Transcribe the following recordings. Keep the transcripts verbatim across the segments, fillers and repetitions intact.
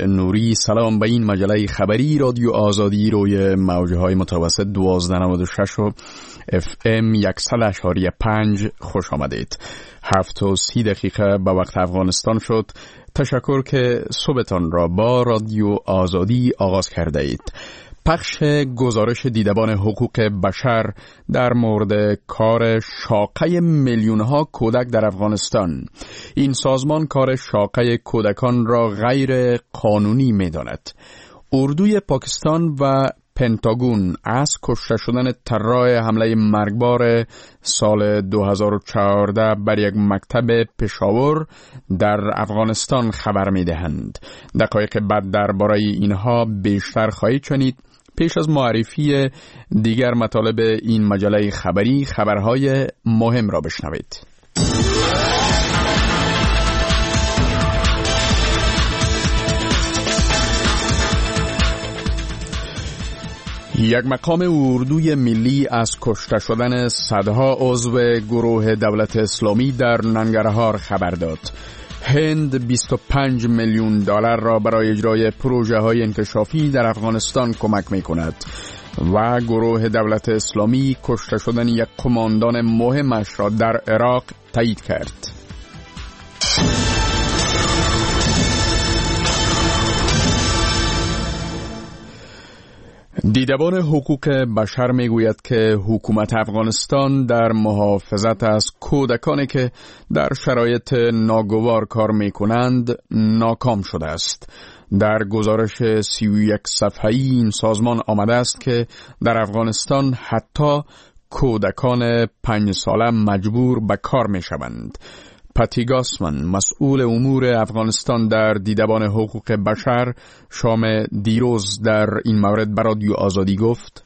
نوری. سلام به این مجله خبری رادیو آزادی روی موجهای متوسط دوازده نود و شش و اف ام صد اشاری پنج خوش آمدید. هفت و سی دقیقه به وقت افغانستان شد. تشکر که صبحتان را با رادیو آزادی آغاز کرده اید. پخش گزارش دیدبان حقوق بشر در مورد کار شاقه میلیون‌ها کودک در افغانستان. این سازمان کار شاقه کودکان را غیر قانونی می‌داند. اردوی پاکستان و پنتاگون از کشته شدن طراح حمله مرگبار سال دو هزار و چهارده بر یک مکتب پشاور در افغانستان خبر می‌دهند. دقایق بعد درباره اینها بیشتر خواهید شنید. پیش از معرفی دیگر مطالب این مجله خبری، خبرهای مهم را بشنوید. یک مقام اردوی ملی از کشته شدن صدها عضو گروه دولت اسلامی در ننگرهار خبر داد. هند بیست و پنج میلیون دلار را برای اجرای پروژه های انکشافی در افغانستان کمک می کند و گروه دولت اسلامی کشته شدن یک قماندان مهمش را در عراق تایید کرد. دیدبان حقوق بشر میگوید که حکومت افغانستان در محافظت از کودکانی که در شرایط ناگوار کار میکنند ناکام شده است. در گزارش سی و یک صفحه‌ای این سازمان آمده است که در افغانستان حتی کودکان پنج ساله مجبور به کار میشوند. پتی گاسمن، مسئول امور افغانستان در دیدبان حقوق بشر، شام دیروز در این مورد به رادیو آزادی گفت: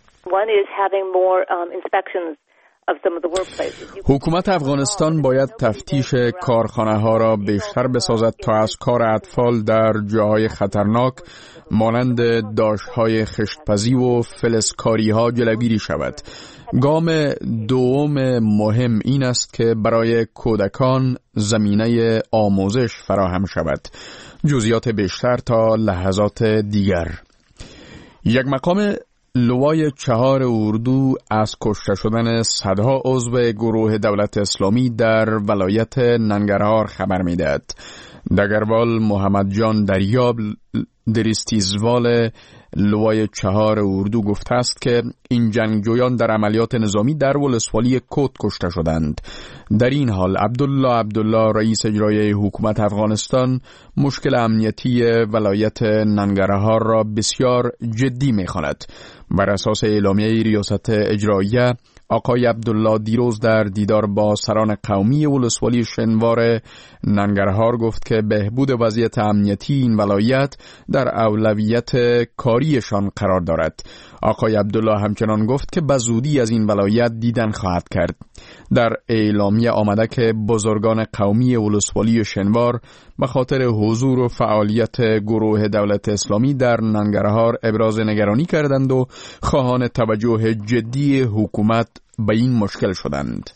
حکومت افغانستان باید تفتیش کارخانه ها را بیشتر بسازد تا از کار اطفال در جاهای خطرناک مانند داشت‌های خشتپزی و فلزکاری ها جلوگیری شود. گام دوم مهم این است که برای کودکان زمینه آموزش فراهم شود. جزئیات بیشتر تا لحظات دیگر. یک مقام لوای چهار اردو از کشته شدن صدها عضو گروه دولت اسلامی در ولایت ننگرهار خبر می‌دهد. دگروال محمد جان دریاب درستیزوال لوای چهار اردو گفته است که این جنگجویان در عملیات نظامی در ولسوالی کوت کشته شدند. در این حال عبدالله عبدالله رئیس اجرایی حکومت افغانستان مشکل امنیتی ولایت ننگرهار را بسیار جدی می‌خواند. بر اساس اعلامیه ریاست اجراییه، آقای عبدالله دیروز در دیدار با سران قومی ولسوالی شنوار ننگرهار گفت که بهبود وضعیت امنیتی این ولایت در اولویت کاریشان قرار دارد. آقای عبدالله همچنان گفت که به زودی از این ولایت دیدن خواهد کرد. در اعلامیه آمده که بزرگان قومی ولسوالی شنوار به خاطر حضور و فعالیت گروه دولت اسلامی در ننگرهار ابراز نگرانی کردند و خواهان توجه جدی حکومت به این مشکل شدند.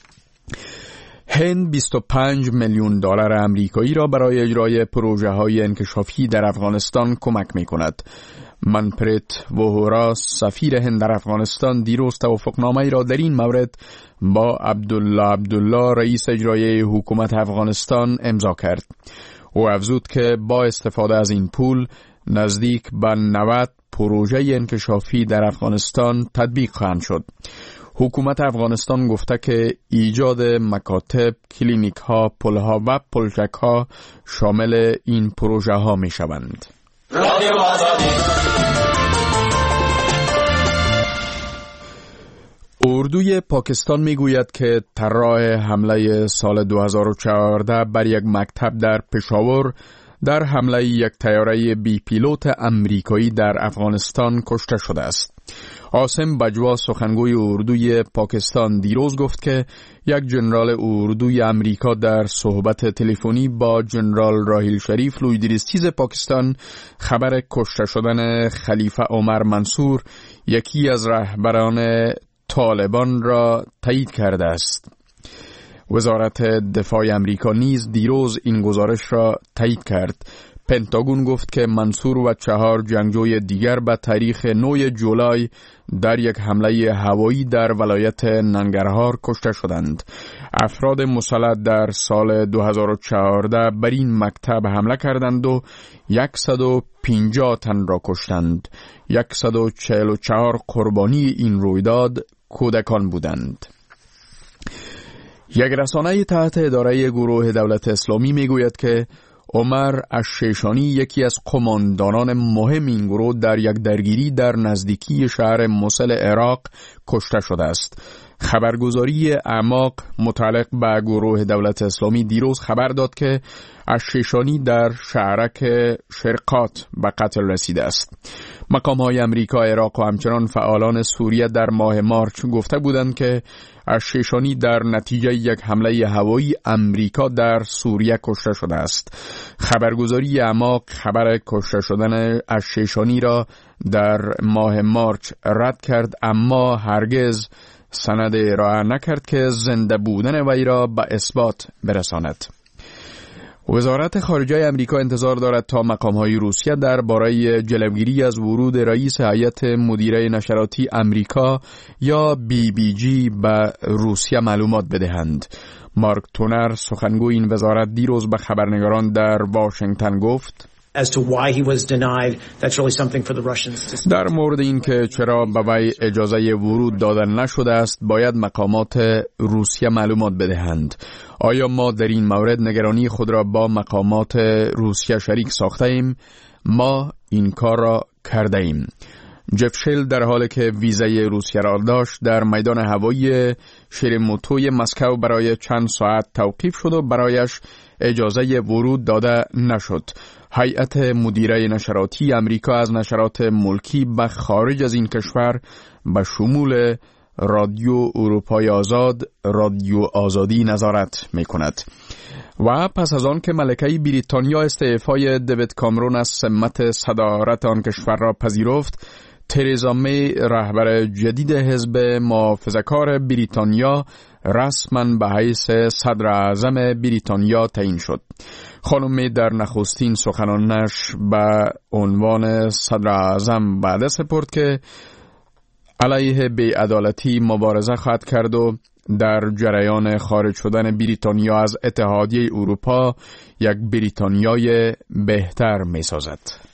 هند بیست و پنج میلیون دلار آمریکایی را برای اجرای پروژه های انکشافی در افغانستان کمک می کند. منپریت وهورا سفیر هند در افغانستان دیروز توافقنامه را در این مورد با عبدالله عبدالله رئیس اجرایی حکومت افغانستان امضا کرد. او افزود که با استفاده از این پول نزدیک به نود پروژه انکشافی در افغانستان تطبیق خواهند شد. حکومت افغانستان گفته که ایجاد مکاتب، کلینیک ها، پل ها و پلچک ها شامل این پروژه ها می شوند. اردوی پاکستان می گوید که طراح حمله سال دو هزار و چهارده بر یک مکتب در پشاور در حمله یک طیاره بی پیلوت امریکایی در افغانستان کشته شده است. عاصم بجوا سخنگوی اردوی پاکستان دیروز گفت که یک جنرال اردوی امریکا در صحبت تلفنی با جنرال راحیل شریف لویدریستیز پاکستان خبر کشته شدن خلیفه عمر منصور یکی از رهبران طالبان را تایید کرده است. وزارت دفاع امریکا نیز دیروز این گزارش را تایید کرد. پنتاگون گفت که منصور و چهار جنگجوی دیگر به تاریخ نه جولای در یک حمله هوایی در ولایت ننگرهار کشته شدند. افراد مسلح در سال دو هزار و چهارده بر این مکتب حمله کردند و صد و پنجاه تن را کشتند. صد و چهل و چهار قربانی این رویداد کودکان بودند. یک رسانه تحت اداره گروه دولت اسلامی میگوید که عمر الشیشانی یکی از قماندانان مهم این گروه در یک درگیری در نزدیکی شهر موصل عراق کشته شده است. خبرگزاری اعماق متعلق به گروه دولت اسلامی دیروز خبر داد که الشیشانی در شهرک شرقات به قتل رسیده است. مقام‌های امریکا، عراق و همچنان فعالان سوریه در ماه مارچ گفته بودند که الشیشانی در نتیجه یک حمله هوایی امریکا در سوریه کشته شده است. خبرگزاری اعماق خبر کشته شدن الشیشانی را در ماه مارچ رد کرد، اما هرگز سند ارائه نکرد که زنده بودن وی را به اثبات برساند. وزارت خارجه امریکا انتظار دارد تا مقام‌های روسیه درباره جلوگیری از ورود رئیس هیئت مدیره نشراتی امریکا یا بی بی جی به روسیه معلومات بدهند. مارک تونر سخنگوی این وزارت دیروز به خبرنگاران در واشنگتن گفت as to why he was denied. That's really something for the Russians to در مورد این که چرا به وی اجازه ورود داده نشده است باید مقامات روسیه معلومات بدهند. آیا ما در این مورد نگرانی خود را با مقامات روسیه شریک ساخته ایم؟ ما این کار را کرده ایم. جف شل در حالی که ویزای روسیه را داشت در میدان هوایی شرموتوی مسکو برای چند ساعت توقیف شد و برایش اجازه ورود داده نشد. هیئت مدیره نشراتی امریکا از نشرات ملکی به خارج از این کشور به شمول رادیو اروپای آزاد، رادیو آزادی نظارت می کند. و پس از آن که ملکه بریتانیا استعفای دیوید کامرون از سمت صدارت آن کشور را پذیرفت، تریزا می رهبر جدید حزب محافظه‌کار بریتانیا رسما به حیث صدر اعظم بریتانیا تعیین شد. خانم می در نخستین سخنانش به عنوان صدر اعظم وعده سپرد که علیه بی‌عدالتی مبارزه خواهد کرد و در جریان خارج شدن بریتانیا از اتحادیه اروپا یک بریتانیای بهتر می سازد.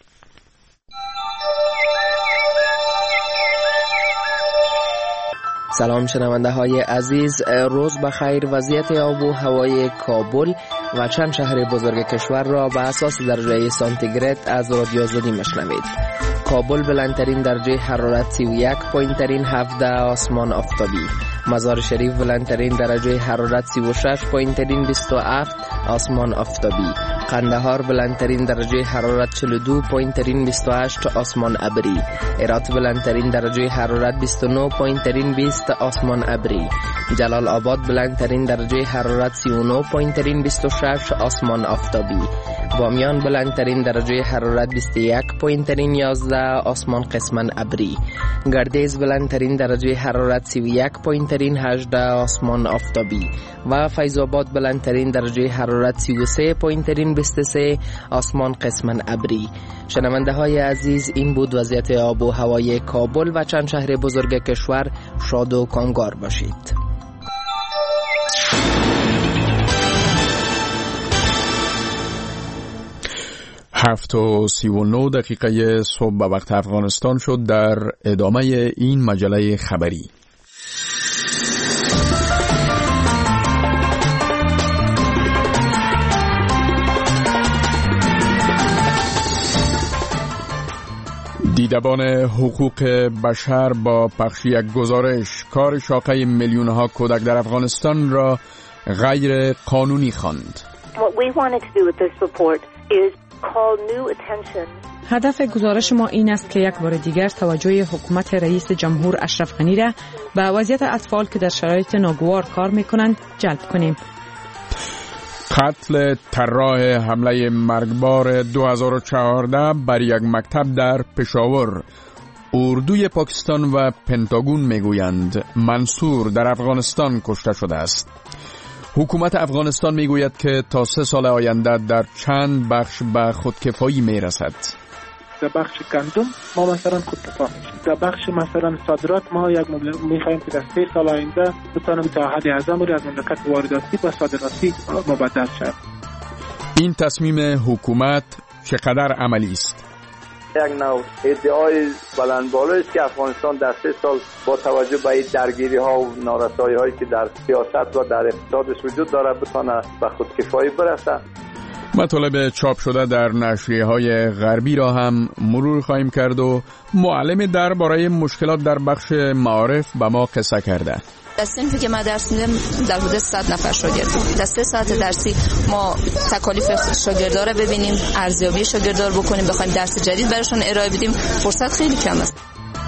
سلام شنونده های عزیز، روز بخیر. وضعیت آب و هوای کابل و چند شهر بزرگ کشور را به اساس درجه سانتیگراد از رادیو آزادی میشنوید. کابل بلندترین درجه حرارت سی و یک پایین ترین هفده آسمان آفتابی. مزار شریف بلندترین درجه حرارت سی و شش پایین ترین بیست و هفت آسمان آفتابی. قندهار بلندترین درجه حرارت چهل و دو پایین ترین بیست و هشت آسمان ابری. هرات بلندترین درجه حرارت بیست و نه پایین ترین بیست آسمان ابری. جلال آباد بلندترین درجه حرارت سی و نه پایین ترین بیست و شش آسمان آفتابی. بامیان بلندترین درجه حرارت بیست و یک پایین ترین یازده آسمان قسمن ابری. گردیز بلندترین درجه حرارت سی و یک پایین ترین هجده آسمان آفتابی و فیض آباد بلندترین درجه حرارت سی و سه پایین ترین بیست و سه آسمان قسمن ابری. شنونده های عزیز، این بود وضعیت آب و هوای کابل و چند شهر بزرگ کشور. شاد و کامگار باشید. هفت و سی و نه دقیقه صبح به وقت افغانستان شد. در ادامه این مجله خبری دیدبان حقوق بشر با پخش یک گزارش کار شاقه میلیون ها کودک در افغانستان را غیر قانونی خواند. هدف گزارش ما این است که یک بار دیگر توجه حکومت رئیس جمهور اشرف غنی را به وضعیت اطفال که در شرایط ناگوار کار میکنند جلب کنیم. قتل طراح حمله مرگبار دو هزار و چهارده بر یک مکتب در پشاور. اردوی پاکستان و پنتاگون میگویند منصور در افغانستان کشته شده است. حکومت افغانستان میگوید که تا سه سال آینده در چند بخش به خودکفایی میرسد. در بخش گندم ما مثلا خودکفا میشیم. در بخش مثلا صادرات ما یک میخوایم که در سه سال آینده بتونیم تا حد اعظم از مملکت وارداتی و صادراتی مبدل شد. این تصمیم حکومت چقدر عملی است؟ یک نوع ادعای بلند بالایی است که افغانستان در سه سال با توجه به این درگیری ها و نارسایی هایی که در سیاست و در اقتصادش وجود داره بتونه به خودکفایی برسه. مطالب چاپ شده در نشریه های غربی را هم مرور خواهیم کرد و معلم درباره مشکلات در بخش معارف به ما قصه کرده. در صنفی که ما درس میدم در حدود صد نفر شاگرد در سه ساعت درسی ما تکالیف شاگردا رو ببینیم، ارزیابی شاگردا رو بکنیم، بخوایم درس جدید براشون ارائه بدیم، فرصت خیلی کم است.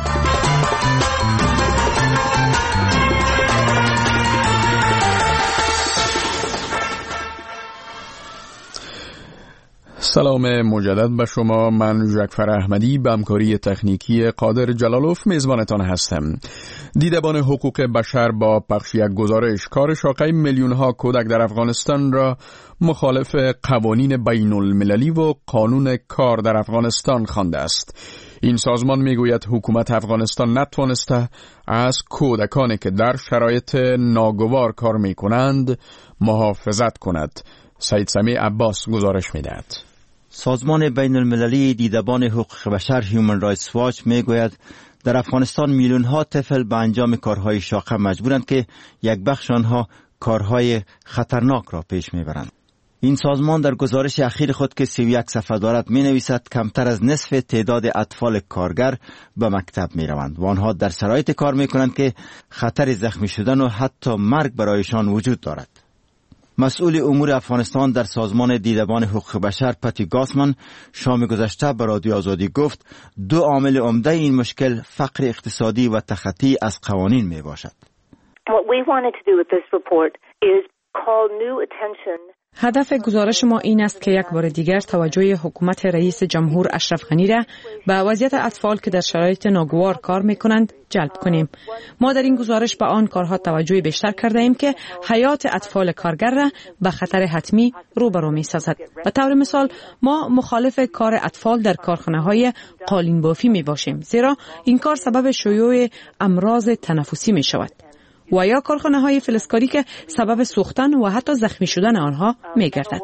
سلام مجدد به شما. من جعفر احمدی به همکاری تکنیکی قادر جلالوف میزبانتان هستم. دیدبان حقوق بشر با پخش یک گزارش کار شاقه میلیون ها کودک در افغانستان را مخالف قوانین بین المللی و قانون کار در افغانستان خوانده است. این سازمان میگوید حکومت افغانستان نتوانسته از کودکانی که در شرایط ناگوار کار میکنند محافظت کند. سید سمیع عباس گزارش میدهد. سازمان بین المللی دیدبان حقوق بشر هیومن رایتس واچ میگوید در افغانستان میلیون ها طفل به انجام کارهای شاقه مجبورند که یک بخش آنها کارهای خطرناک را پیش میبرند. این سازمان در گزارش اخیر خود که سی و یک صفحه دارد می نویسد کمتر از نصف تعداد اطفال کارگر به مکتب می روند و آنها در شرایط کار می کنند که خطر زخمی شدن و حتی مرگ برایشان وجود دارد. مسئول امور افغانستان در سازمان دیدبان حقوق بشر پتی گاسمن شام گذشته به رادیو آزادی گفت دو عامل عمده این مشکل فقر اقتصادی و تخطی از قوانین می باشد. What we wanted to do with this report is call new attention. هدف گزارش ما این است که یک بار دیگر توجه حکومت رئیس جمهور اشرف غنی را به وضعیت اطفال که در شرایط ناگوار کار میکنند جلب کنیم. ما در این گزارش به آن کارها توجه بیشتر کرده ایم که حیات اطفال کارگر را به خطر حتمی روبرو می سازد. به طور مثال ما مخالف کار اطفال در کارخانه های قالین بافی می باشیم، زیرا این کار سبب شیوع امراض تنفسی می شود. و یا کارخانه های فلزکاری که سبب سوختن و حتی زخمی شدن آنها می گردد.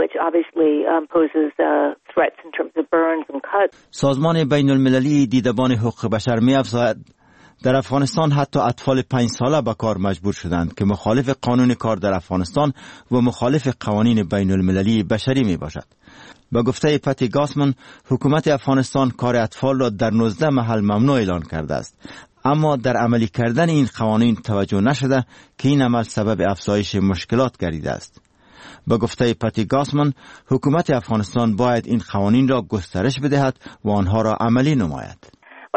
سازمان بین المللی دیدبان حقوق بشر می افزاید در افغانستان حتی اطفال پنج ساله به کار مجبور شدند که مخالف قانون کار در افغانستان و مخالف قوانین بین المللی بشری می باشد. با گفته پتی گاسمن حکومت افغانستان کار اطفال را در نوزده محل ممنوع اعلان کرده است، اما در عملی کردن این قوانین توجه نشده که این عمل سبب افزایش مشکلات گردیده است. با گفته پتی گاسمن حکومت افغانستان باید این قوانین را گسترش بدهد و آنها را عملی نماید.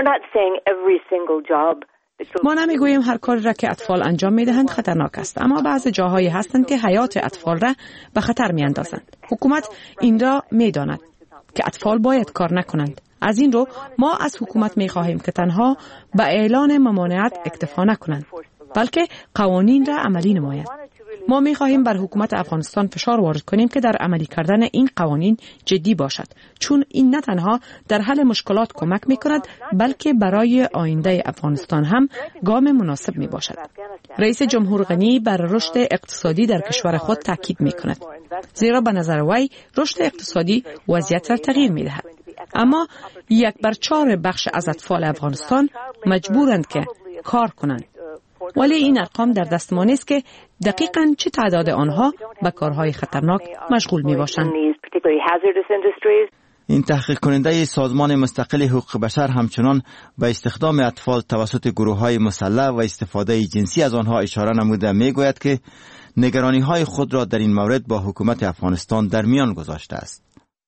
ما نمیگوییم هر کاری را که اطفال انجام میدهند خطرناک است، اما بعض جاهایی هستند که حیات اطفال را به خطر میاندازند. حکومت این را میداند که اطفال باید کار نکنند. از این رو ما از حکومت می خواهیم که تنها به اعلان ممانعت اکتفا نکنند، بلکه قوانین را عملی نماید. ما می خواهیم بر حکومت افغانستان فشار وارد کنیم که در عملی کردن این قوانین جدی باشد، چون این نه تنها در حل مشکلات کمک می کند بلکه برای آینده افغانستان هم گام مناسب می باشد. رئیس جمهور غنی بر رشد اقتصادی در کشور خود تاکید می کند، زیرا به نظر وی رشد اقتصادی وضعیت را تغییر می دهد. اما یک بر چهار بخش از اطفال افغانستان مجبورند که کار کنند، ولی این ارقام در دست ما نیست که دقیقاً چه تعداد آنها به کارهای خطرناک مشغول می باشند. این تحقیق کننده سازمان مستقل حقوق بشر همچنان به استخدام اطفال توسط گروه‌های مسلح و استفاده جنسی از آنها اشاره نموده میگوید که نگرانی‌های خود را در این مورد با حکومت افغانستان در میان گذاشته است.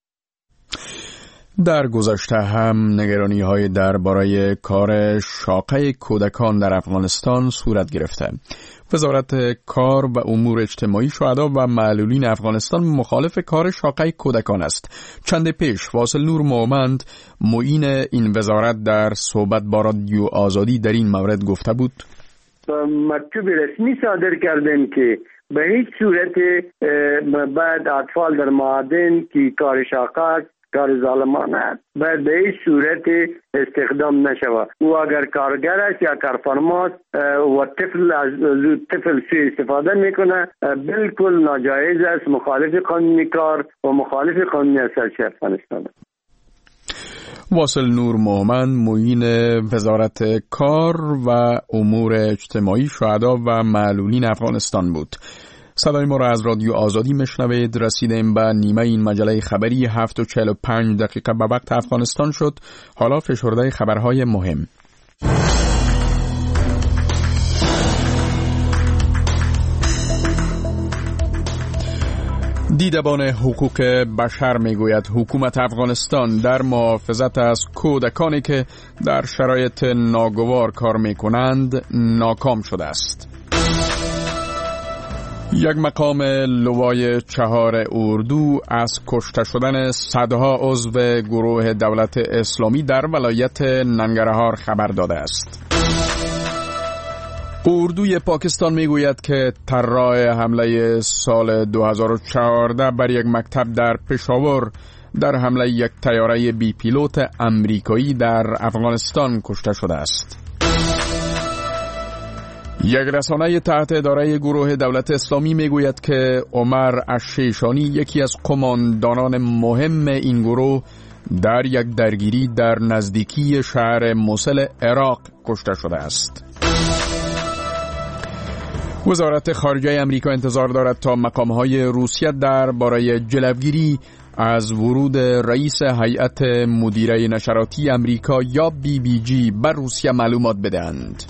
در گذشته هم نگرانی های درباره کار شاقه کودکان در افغانستان صورت گرفته. وزارت کار و امور اجتماعی شهدا و معلولین افغانستان مخالف کار شاقه کودکان است. چند پیش واصل نور مومند معین این وزارت در صحبت با رادیو آزادی در این مورد گفته بود. مکتوب رسمی صادر کردیم که به هیچ صورت بعد اطفال در معادن که کار شاقه کار ظالمانه است باید به هیچ صورت استخدام نشود. او اگر کارگر است یا کارفرما است و طفل از طفل سوء استفاده میکنه بالکل ناجایز است، مخالف قانون کار و مخالف قانون اساسی افغانستان. واصل نور محمد معین وزارت کار و امور اجتماعی شهدا و معلولین افغانستان بود. صدای ما را از رادیو آزادی مشنوید. رسیدیم به نیمه این مجله خبری هفت و چهل و پنج دقیقه به وقت افغانستان شد. حالا فشرده خبرهای مهم. دیدبان حقوق بشر میگوید حکومت افغانستان در محافظت از کودکانی که در شرایط ناگوار کار میکنند ناکام شده است. یک مقام لوای چهار اردو از کشته شدن صدها عضو گروه دولت اسلامی در ولایت ننگرهار خبر داده است. اردوی پاکستان میگوید که طراح حمله سال دو هزار و چهارده بر یک مکتب در پشاور در حمله یک طیاره بی پیلوت امریکایی در افغانستان کشته شده است. یک رسانه تحت اداره گروه دولت اسلامی میگوید که عمر الشیشانی یکی از قماندانان مهم این گروه در یک درگیری در نزدیکی شهر موصل عراق کشته شده است. وزارت خارجه امریکا انتظار دارد تا مقام‌های روسیه درباره جلوگیری از ورود رئیس هیئت مدیره نشراتی امریکا یا بی بی جی بر روسیه معلومات بدهند.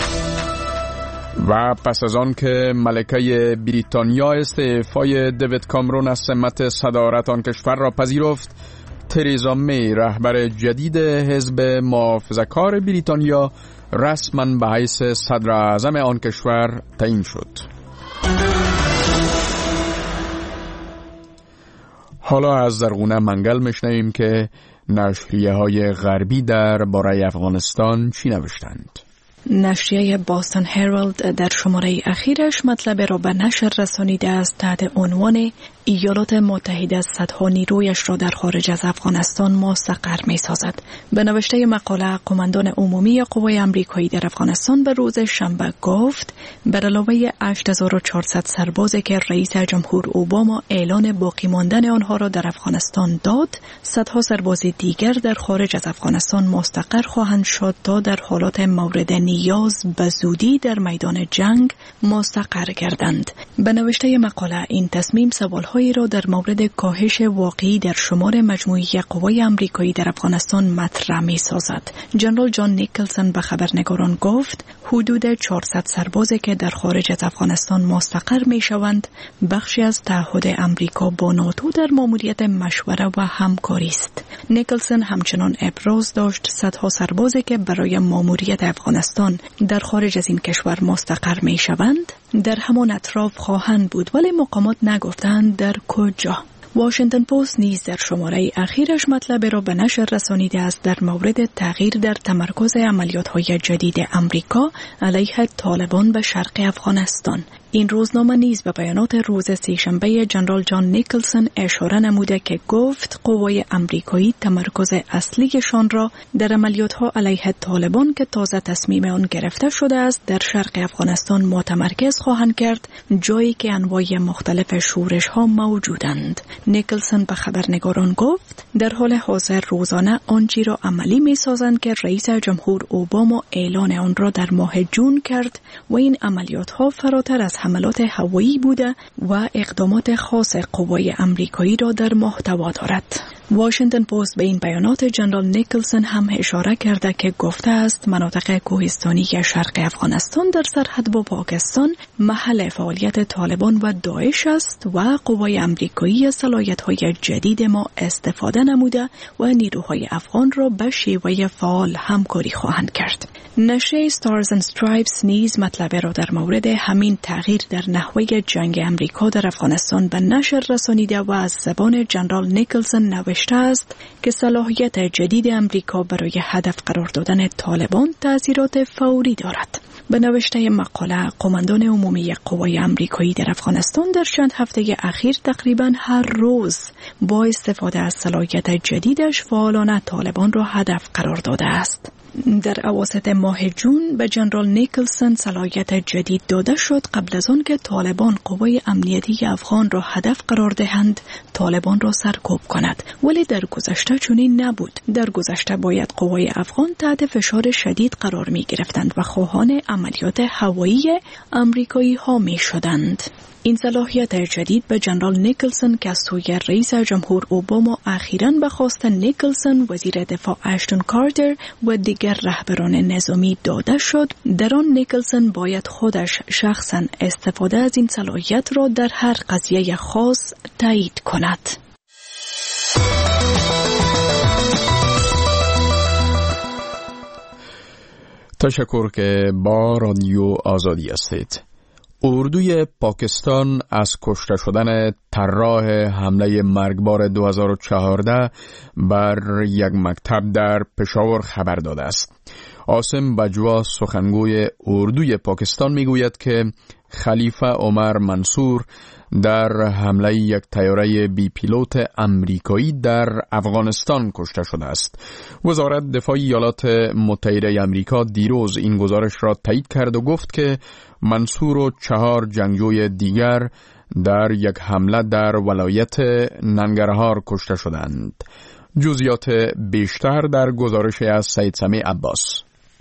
و پس از آن که ملکه بریتانیا استعفای دیوید کامرون از سمت صدارت آن کشور را پذیرفت، تریزا می رهبر جدید حزب محافظه‌کار بریتانیا رسما به حیث صدر اعظم آن کشور تعیین شد. حالا از زرغونه منگل میشنویم که نشریه های غربی در باره افغانستان چی نوشتند. نشریه باستون هرالد در شماره اخیرش مطلب را به نشر رسانیده است تحت عنوان ایالات متحده صدها نیرویش را در خارج از افغانستان مستقر می سازد. به نوشته مقاله قماندان عمومی قوای امریکایی در افغانستان به روز شنبه گفت بر علاوه هشت هزار و چهارصد سربازی که رئیس جمهور اوباما اعلان باقی ماندن آنها را در افغانستان داد، صدها سرباز دیگر در خارج از افغانستان مستقر خواهند شد تا در حالات مورد نیاز به زودی در میدان جنگ مستقر گردند. به نوشته مقاله این تصمیم سوال هایی را در مورد کاهش واقعی در شمار مجموعی قوای امریکایی در افغانستان مطرح می سازد. جنرال جان نیکلسن به خبرنگاران گفت حدود چهارصد سربازی که در خارج از افغانستان مستقر می شوند بخشی از تعهد امریکا با ناتو در ماموریت مشوره و همکاری است. نیکلسن همچنان ابراز داشت صدها سربازی که برای ماموریت افغانستان در خارج از این کشور مستقر می شوند در همان اطراف خواهند بود، ولی مقامات نگفتند در کجا. واشنگتن پست نیز در شماره اخیرش مطلب را به نشر رسانیده است در مورد تغییر در تمرکز عملیات‌های جدید امریکا علیه طالبان به شرق افغانستان. این روزنامه نیز به بیانات روز سه‌شنبه جنرال جان نیکلسن اشاره نموده که گفت قوای امریکایی تمرکز اصلیشان را در عملیات‌ها علیه طالبان که تازه تصمیم آن گرفته شده است در شرق افغانستان متمرکز خواهند کرد، جایی که انواع مختلف شورش‌ها موجودند. نیکلسن به خبرنگاران گفت در حال حاضر روزانه آنچه را عملی می‌سازند که رئیس جمهور اوباما اعلان آن را در ماه جون کرد و این عملیات‌ها فراتر از حملات هوایی بوده و اقدامات خاص قوای امریکایی را در محتوا دارد. واشنگتن پست به این بیانات جنرال نیکلسن هم اشاره کرده که گفته است مناطق کوهستانی شرق افغانستان در سرحد با پاکستان محل فعالیت طالبان و داعش است و قوای امریکایی از صلاحیت‌های جدید ما استفاده نموده و نیروهای افغان را به شیوه فعال همکاری خواهند کرد. نشریه Stars and Stripes نیز مطلب را در مورد همین تغییر در نحوه جنگ امریکا در افغانستان به نشر رسانیده و از زبان جنرال نیکلسن نوشته است که صلاحیت جدید امریکا برای هدف قرار دادن طالبان تأثیرات فوری دارد. به نوشته مقاله، قماندان عمومی قوای آمریکایی در افغانستان در چند هفته اخیر تقریباً هر روز با استفاده از صلاحیت جدیدش فعالان طالبان را هدف قرار داده است. در اواسط ماه جون به جنرال نیکلسون صلاحیت جدید داده شد قبل از آن که طالبان قوای امنیتی افغان را هدف قرار دهند طالبان را سرکوب کند، ولی در گذشته چنین نبود. در گذشته باید قوای افغان تحت فشار شدید قرار می گرفتند و خواهان عملیات هوایی امریکایی ها می شدند. این صلاحیت جدید به جنرال نیکلسون که از سوی رئیس جمهور اوباما اخیراً به خواست نیکلسون، وزیر دفاع اشتون کارتر و دیگر رهبران نظامی داده شد. در آن نیکلسون باید خودش شخصاً استفاده از این صلاحیت را در هر قضیه خاص تایید کند. تشکر که با رادیو آزادی هستید. اردوی پاکستان از کشته شدن طراح حمله مرگبار دو هزار و چهارده بر یک مکتب در پشاور خبر داده است. عاصم بجوا سخنگوی اردوی پاکستان میگوید که خلیفه عمر منصور در حمله یک طیاره بی پیلوت امریکایی در افغانستان کشته شده است. وزارت دفاع ایالات متحده آمریکا دیروز این گزارش را تایید کرد و گفت که منصور و چهار جنگجوی دیگر در یک حمله در ولایت ننگرهار کشته شدند. جزئیات بیشتر در گزارش از سید سمیع عباس.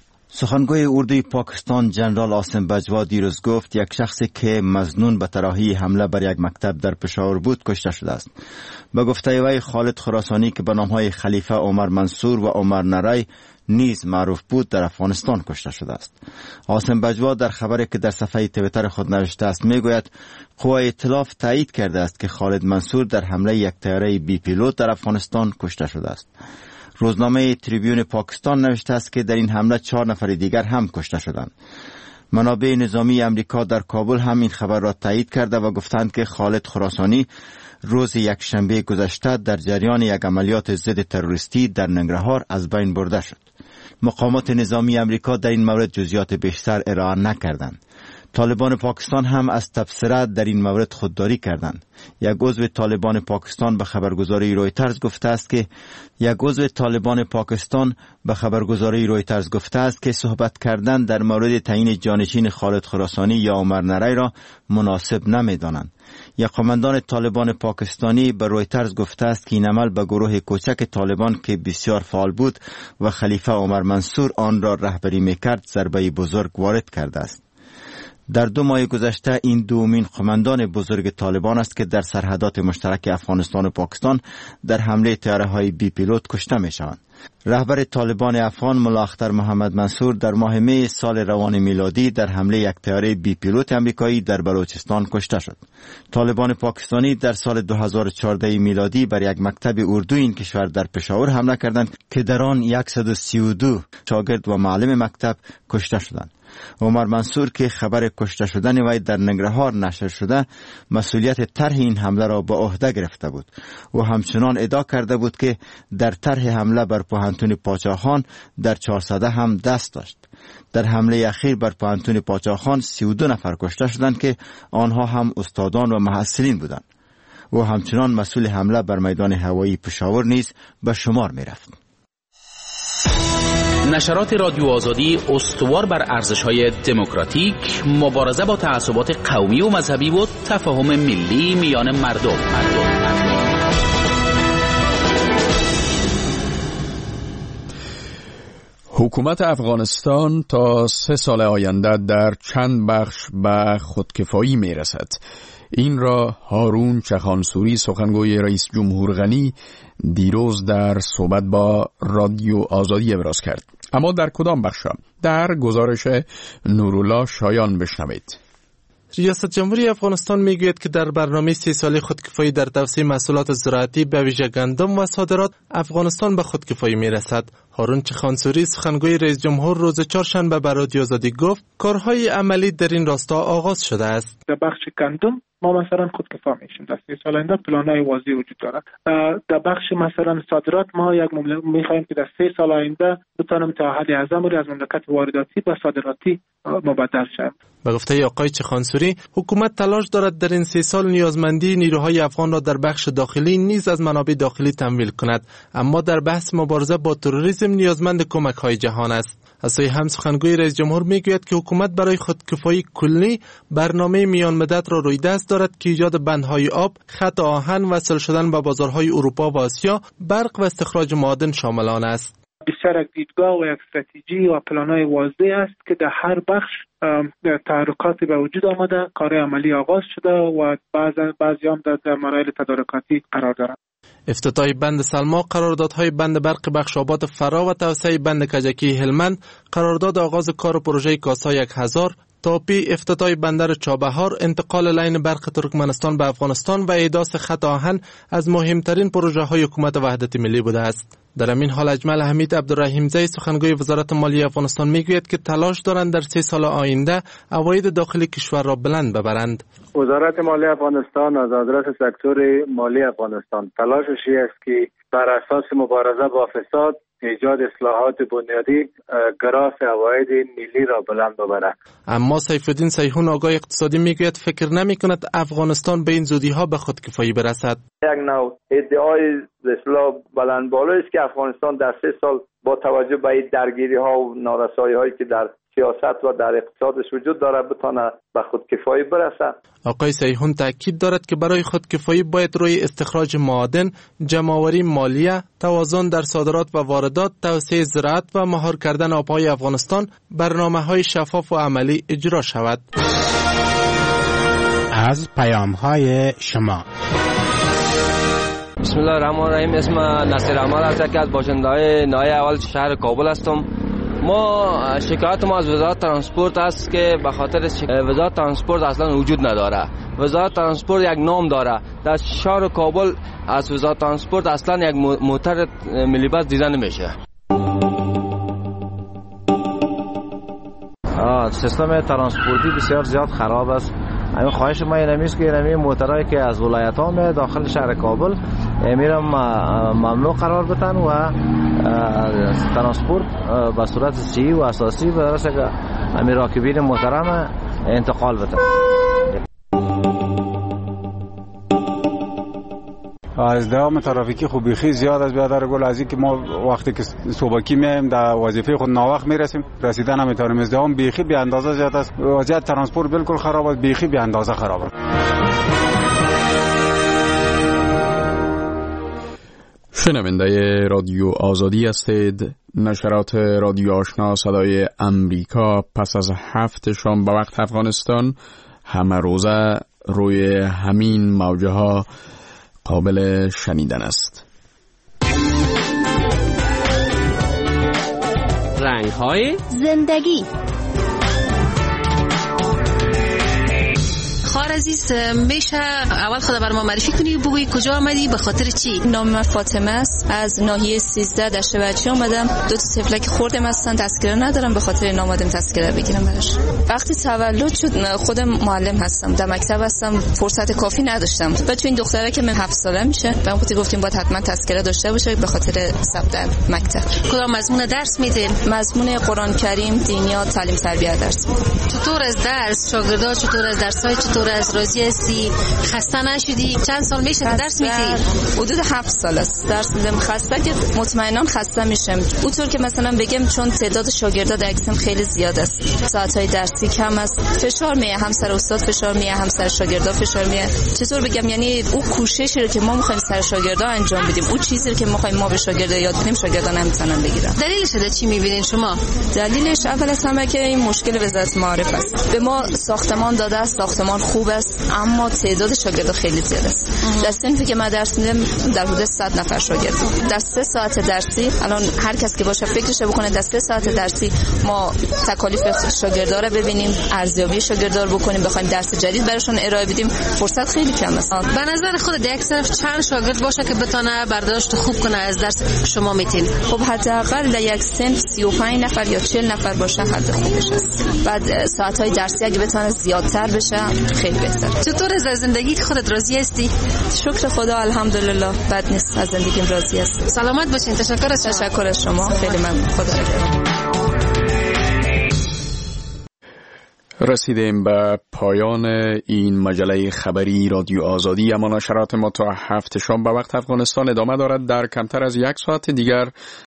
سخنگوی اردوی پاکستان جنرال عاصم بجوا دیروز گفت یک شخصی که مظنون به طراحی حمله بر یک مکتب در پشاور بود کشته شده است. به گفته وی خالد خراسانی که به نامهای خلیفه عمر منصور و عمر نرای نیز معروف بود در افغانستان کشته شده است. عاصم بجوا در خبری که در صفحه توییتر خود نوشته است میگوید قوای ائتلاف تایید کرده است که خالد منصور در حمله یک طیاره بی پیلوت در افغانستان کشته شده است. روزنامه تریبیون پاکستان نوشته است که در این حمله چهار نفر دیگر هم کشته شدند. منابع نظامی امریکا در کابل هم این خبر را تایید کرده و گفتند که خالد خراسانی روز یک شنبه گذشته در جریان یک عملیات ضد تروریستی در ننگرهار از بین برده شد. مقامات نظامی امریکا در این مورد جزئیات بیشتر ارائه نکردند. طالبان پاکستان هم از تبصره در این مورد خودداری کردند. یک عضو طالبان پاکستان به خبرگزاری رویترز گفته است که یک عضو طالبان پاکستان به خبرگزاری رویترز گفته است که صحبت کردن در مورد تعیین جانشین خالد خراسانی یا عمر نرای را مناسب نمی‌دانند. یک قماندان طالبان پاکستانی به رویترز گفته است که این عمل به گروه کوچک طالبان که بسیار فعال بود و خلیفه عمر منصور آن را رهبری می‌کرد ضربه بزرگ وارد کرده است. در دو ماه گذشته این دومین قماندان بزرگ طالبان است که در سرحدات مشترک افغانستان و پاکستان در حمله طیاره‌های بی پیلوت کشته می‌شوند. رهبر طالبان افغان ملا اختر محمد منصور در ماه می سال روان میلادی در حمله یک طیاره بی پیلوت امریکایی در بلوچستان کشته شد. طالبان پاکستانی در سال دو هزار و چهارده میلادی بر یک مکتب اردو این کشور در پشاور حمله کردند که در آن صد و سی و دو شاگرد و معلم مکتب کشته شدند. عمر منصور که خبر کشته شدن وی در ننگرهار نشر شده مسئولیت طرح این حمله را به عهده گرفته بود و همچنان ادعا کرده بود که در طرح حمله بر پوهنتون پاچاخان در چهارصد هم دست داشت. در حمله اخیر بر پوهنتون پاچاخان سی و دو نفر کشته شدند که آنها هم استادان و محصلین بودند و همچنان مسئول حمله بر میدان هوایی پشاور نیز به شمار می رفت. نشرات رادیو آزادی استوار بر ارزش‌های دموکراتیک، مبارزه با تعصبات قومی و مذهبی و تفاهم ملی میان مردم. مردم. حکومت افغانستان تا سه سال آینده در چند بخش به خودکفایی می رسد. این را هارون چخانسوری سخنگوی رئیس جمهور غنی دیروز در صحبت با رادیو آزادی ابراز کرد. اما در کدام بخشا؟ در گزارش نورالله شایان بشنوید. ریاست جمهوری افغانستان میگوید که در برنامه سی ساله خودکفایی در توسعه محصولات زراعتی به ویژه گندم و صادرات افغانستان به خودکفایی میرسد. هارون چخانسوری سخنگوی رئیس جمهور روز چهارشنبه به رادیو آزادی گفت کارهای عملی در این راستا آغاز شده است. در بخش گندم ما مثلا خودکفا میشیم. در سه سال آینده پلان‌های واضح وجود داره. در بخش مثلا صادرات ما یک می‌خوایم که در سه سال آینده بتونیم تعهد اعظم رو از مملکت وارداتی به صادراتی مبدل شیم. به گفته آقای چخانسوری، حکومت تلاش دارد در این سه سال نیازمندی نیروهای افغان را در بخش داخلی نیز از منابع داخلی تمویل کند، اما در بحث مبارزه با تروریسم نیازمند کمک‌های جهان است. از سوی هم سخنگوی رئیس جمهور میگوید که حکومت برای خودکفایی کلی برنامه میان مدت را روی دست دارد که ایجاد بندهای آب، خط آهن، وصل شدن به بازارهای اروپا و آسیا، برق و استخراج معادن شامل آن است. بسیار یک دیدگاه و یک استراتژی و پلان‌های واضح است که در هر بخش تحرکاتی به وجود آمده، کار عملی آغاز شده و بعضی بعضی هم در مراحل تدارکاتی قرار دارند. افتتاح بند سلما، قراردادهای بند برق بخشاباد فرا و توسعه بند کجکی هلمند، قرارداد آغاز کار پروژه کاسا یک هزار، تاپی، افتتاح بندر چابهار، انتقال لین برق ترکمنستان به افغانستان و احداث خط آهن از مهمترین پروژه های حکومت وحدت ملی بوده است. در این حال اجمل حمید عبدالرحیمزی سخنگوی وزارت مالیه افغانستان میگوید که تلاش دارند در سه سال آینده عواید داخلی کشور را بلند ببرند. وزارت مالیه افغانستان از آدرس سکتور مالی افغانستان تلاشش است که بر اساس مبارزه با فساد، ایجاد اصلاحات بنیادی، گراف عواید ملی را بلند ببرد. اما سیف الدین سیحون آگاه اقتصادی میگوید فکر نمی کند افغانستان به این زودی ها به خودکفایی برسد. یک نوع ادعای به اصطلاح بلند بالا است که افغانستان در سه سال با توجه به این درگیری ها و نارسایی هایی که در سیاست و در اقتصادش وجود داره بتونه به خودکفایی برسد. آقای سیحون تاکید دارد که برای خودکفایی باید روی استخراج معادن، جمع‌آوری مالیه، توازن در صادرات و واردات، توسعه زراعت و مهار کردن آبهای افغانستان برنامه‌های شفاف و عملی اجرا شود. از پیام‌های شما. بسم الله الرحمن الرحیم. اسم نصیر احمد است که از باشنده‌های ناحیه اول شهر کابل هستم. ما شکایت ما از وزارت ترانسپورت است که به خاطر وزارت ترانسپورت اصلا وجود نداره. وزارت ترانسپورت یک نام داره. در شهر کابل از وزارت ترانسپورت اصلا یک موتر ملی بس دیده نمیشه. سیستم ترانسپورتی بسیار زیاد خراب است. همین خواهش ما اینمی است که اینمی موترهایی که از ولایت ها میاد داخل شهر کابل میرم ممنوع قرار بدن و ترانسپورت به صورت صحیح و اساسی برسه که همین راکبین محترم انتقال بدن. ازدحام ترافیکی خوب بیخی زیاد از برادر گل از اینکه ما وقتی که صبحکی میایم در وظیفه خود ناوقت میرسیم رسیدن نمیتونیم. ازدحام بیخی بی اندازه زیاد است. وضعیت ترانسپورت بالکل خراب است، بیخی بی اندازه خراب است. شنونده رادیو آزادی هستید. نشرات رادیو آشنا صدای امریکا پس از هفت شام به وقت افغانستان همه روزه روی همین موجه ها قابل شنیدن است. رنگ‌های زندگی. خار عزیز، میشه اول خود بر ما معرفی کنی، بگویی کجا آمدی، به خاطر چی؟ نام من فاطمه است، از ناحیه سیزده دشت بچی آمدم. دو تا طفلک خوردم هستن، تذکره ندارم، به خاطر اینا اومدم تذکره بگیرم براش. وقتی تولد شد خودم معلم هستم، در مکتب هستم، فرصت کافی نداشتم. بچه این دختره که من هفت ساله میشه، بهم گفت گفتیم باید حتما تذکره داشته باشه به خاطر ثبت مکتب. کدام مضمون درس میدین؟ مضمون قرآن کریم، دینیات، تعلیم تربیت درس میدم. چطور از درس؟ شاگردا چطور از درسای چطور از راضی هستی؟ خسته نشدی؟ چند سال میشه که درس میدی؟ حدود هفت سال است درس میدم. خسته که مطمئنا خسته میشم. اونطور که مثلا بگم چون تعداد شاگردا در اکسم خیلی زیاد است، ساعت‌های درسی کم است، فشار میه، هم سر استاد فشار میه، هم سر شاگردا فشار میه. چطور بگم، یعنی اون کوششی رو که ما میخوایم سر شاگردا انجام بدیم، اون چیزی رو که میخوایم ما به شاگردا یاد بدیم، شاگردا نمیتونن بگیرن. دلیلش ده چی میبینین شما؟ دلیلش اول از همه که این مشکل وزارت معارف است. به ما ساختمان داده است، ساختمان خوب است، اما تعداد شاگردا خیلی زیاد است. در صنفی که ما درس میدم در حدود صد نفر شاگرد. در سه ساعت درسی الان هر کس که باشه فکرش بکنه در سه ساعت درسی ما تکالیف شاگردا رو ببینیم، ارزیابی شاگردا رو بکنیم، بخوایم درس جدید براشون ارائه بدیم، فرصت خیلی کم است. به نظر خود در یک صنف چند شاگرد باشه که بتونه برداشت خوب کنه از درس شما میتین؟ خب حداقل در یک صنف سی و پنج نفر یا چهل نفر باشه حد خوبش است. بعد ساعت‌های درسی اگه بتونه زیادتر بشه خیلی خیلی بهتر. چطور از زندگی خودت راضی هستی؟ شکر خدا الحمدلله، بد نیست، از زندگیم راضی هستم. سلامت باشین. تشکر از شما. تشکر از شما، خیلی ممنون. خدا نگهدار. رسیدیم به پایان این مجله خبری رادیو آزادی. اما نشرات ما تا هفت شام به وقت افغانستان ادامه دارد. در کمتر از یک ساعت دیگر